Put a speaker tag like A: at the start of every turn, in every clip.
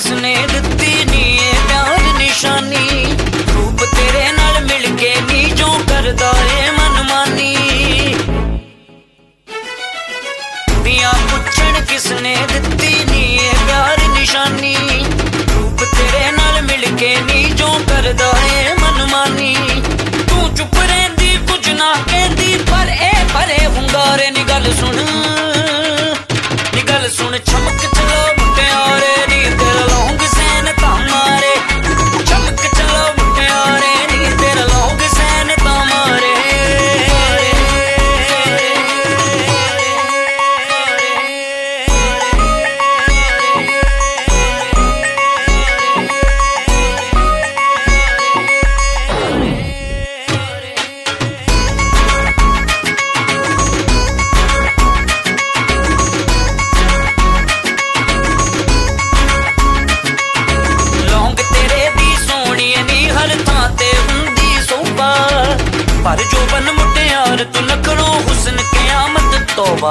A: किसने दित्ती नी ए प्यार निशानी। रूप तेरे नाल मिल के नी जो करदा ए मनमानी। कुड़ियां पुछण किसने दित्ती नी ए प्यार निशानी। रूप तेरे नाल मिल के नी जो करदा ए मनमानी। तू चुप रहिंदी कुछ ना कहंदी पर ए भरे हुंगारे नी गल सुन चमक चलो मुटियारे नी तेरा लौंग सैन तामारे। चमक चलो मुटियारे नी तेरा लौंग सैन तामारे। पर जो बन मुटियार तू नखड़ो हुस्न क़यामत तौबा।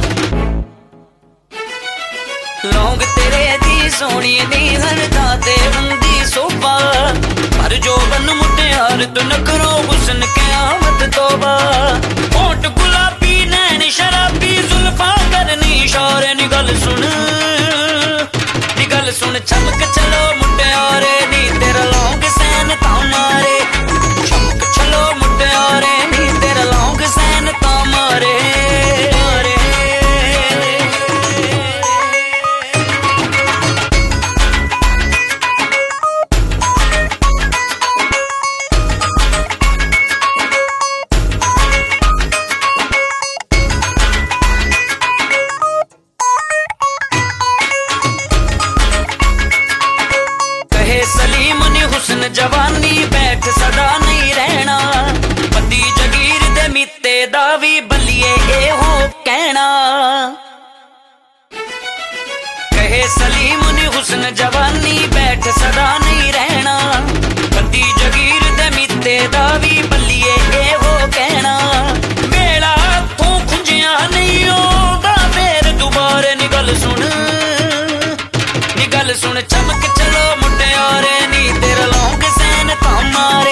A: लौंग तेरे दी सोहणी नी हर थां ते हुंदी सोभा। पर जो बन मुटियार तू नखड़ो हुस्न क़यामत तौबा। होठ गुलाबी नैन शराबी जुल्फां करनी इशारे नी गल सुन चमक चलो मुटियारे नी तेरा लौंग सैन तामारे। चमक चलो मुटियारे नी तेरा लौंग सैन तामारे। सलीम नी हुस्न जवानी बैठ सदा नहीं रहना। पति जगीर दे मीते दा वी बलिए ए हो कहना। कहे सलीम नी हुस्न जवानी बैठ सदा नहीं रहना। पति जगीर दे मीते दा वी बलिए ए हो कहना। मेला तू खुंजिया नहीं होगा फिर दुबारे नी गल सुन चमक चलो मुटियारे नी तेरा लौंग सैन तामारे।